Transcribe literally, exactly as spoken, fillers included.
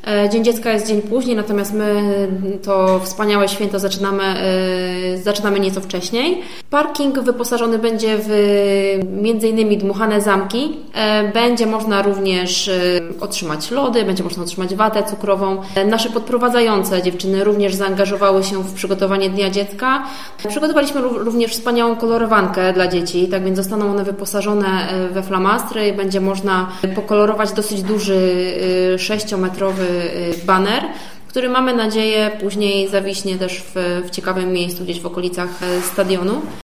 Dzień Dziecka jest dzień później, natomiast my to wspaniałe święto zaczynamy, zaczynamy nieco wcześniej. Parking wyposażony będzie w między innymi dmuchane zamki. Będzie można również otrzymać lody, będzie można otrzymać watę cukrową. Nasze podprowadzające dziewczyny również zaangażowały się w przygotowanie Dnia Dziecka. Przygotowaliśmy również wspaniałą kolorowankę dla dzieci, tak więc zostaną one wyposażone we flamastry. Będzie można pokolorować dosyć duży sześciometrowy baner, który mamy nadzieję później zawiśnie też w, w ciekawym miejscu gdzieś w okolicach stadionu.